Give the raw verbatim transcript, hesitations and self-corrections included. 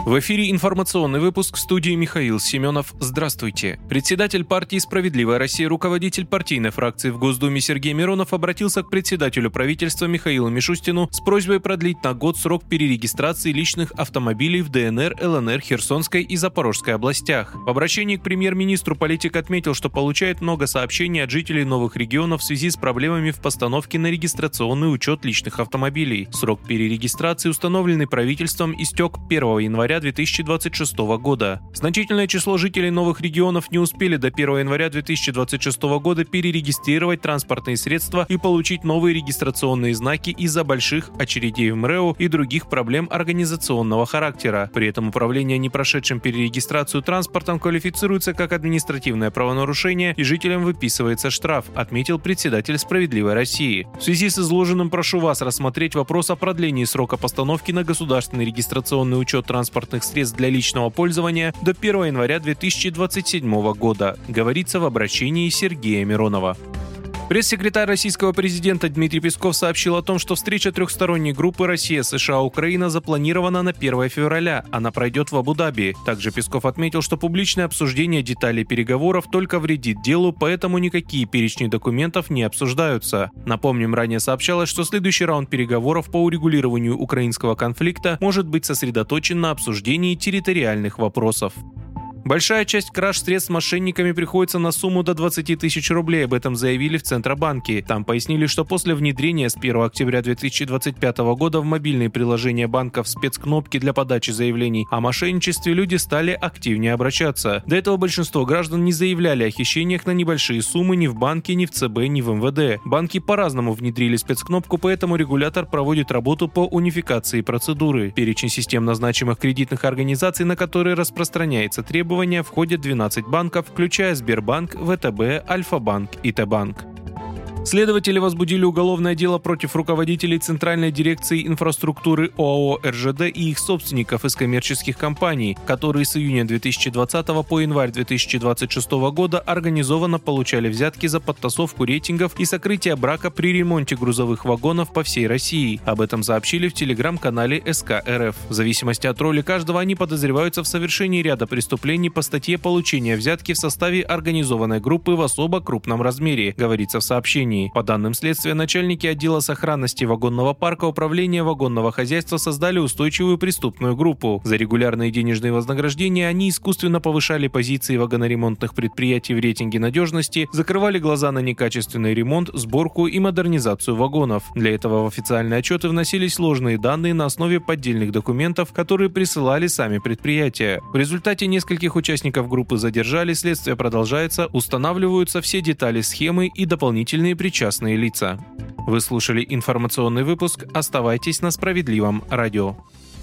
В эфире информационный выпуск, в студии Михаил Семенов. Здравствуйте. Председатель партии «Справедливая Россия», руководитель партийной фракции в Госдуме Сергей Миронов обратился к председателю правительства Михаилу Мишустину с просьбой продлить на год срок перерегистрации личных автомобилей в ДНР, ЛНР, Херсонской и Запорожской областях. В обращении к премьер-министру политик отметил, что получает много сообщений от жителей новых регионов в связи с проблемами в постановке на регистрационный учет личных автомобилей. Срок перерегистрации, установленный правительством, истек первого января две тысячи двадцать шестого года. Значительное число жителей новых регионов не успели до первого января две тысячи двадцать шестого года перерегистрировать транспортные средства и получить новые регистрационные знаки из-за больших очередей в МРЭО и других проблем организационного характера. При этом управление не прошедшим перерегистрацию транспортом квалифицируется как административное правонарушение и жителям выписывается штраф, отметил председатель «Справедливой России». В связи с изложенным прошу вас рассмотреть вопрос о продлении срока постановки на государственный регистрационный учет транспортных средств для личного пользования до первого января две тысячи двадцать седьмого года, говорится в обращении Сергея Миронова. Пресс-секретарь российского президента Дмитрий Песков сообщил о том, что встреча трехсторонней группы Россия, США, Украина запланирована на первое февраля. Она пройдет в Абу-Даби. Также Песков отметил, что публичное обсуждение деталей переговоров только вредит делу, поэтому никакие перечни документов не обсуждаются. Напомним, ранее сообщалось, что следующий раунд переговоров по урегулированию украинского конфликта может быть сосредоточен на обсуждении территориальных вопросов. Большая часть краж средств мошенниками приходится на сумму до двадцати тысяч рублей, об этом заявили в Центробанке. Там пояснили, что после внедрения с первого октября две тысячи двадцать пятого года в мобильные приложения банков спецкнопки для подачи заявлений о мошенничестве люди стали активнее обращаться. До этого большинство граждан не заявляли о хищениях на небольшие суммы ни в банке, ни в ЦБ, ни в эм вэ дэ. Банки по-разному внедрили спецкнопку, поэтому регулятор проводит работу по унификации процедуры. Перечень системно значимых кредитных организаций, на которые распространяется требование, входят двенадцать банков, включая Сбербанк, вэ тэ бэ, Альфа-банк и Т-банк. Следователи возбудили уголовное дело против руководителей Центральной дирекции инфраструктуры ОАО эр жэ дэ и их собственников из коммерческих компаний, которые с июня две тысячи двадцатого по январь две тысячи двадцать шестого года организованно получали взятки за подтасовку рейтингов и сокрытие брака при ремонте грузовых вагонов по всей России. Об этом сообщили в телеграм-канале эс ка эр эф. В зависимости от роли каждого они подозреваются в совершении ряда преступлений по статье «Получение взятки в составе организованной группы в особо крупном размере», говорится в сообщении. По данным следствия, начальники отдела сохранности вагонного парка управления вагонного хозяйства создали устойчивую преступную группу. За регулярные денежные вознаграждения они искусственно повышали позиции вагоноремонтных предприятий в рейтинге надежности, закрывали глаза на некачественный ремонт, сборку и модернизацию вагонов. Для этого в официальные отчеты вносились ложные данные на основе поддельных документов, которые присылали сами предприятия. В результате нескольких участников группы задержали, следствие продолжается, устанавливаются все детали схемы и дополнительные причастные лица. Вы слушали информационный выпуск. Оставайтесь на Справедливом радио.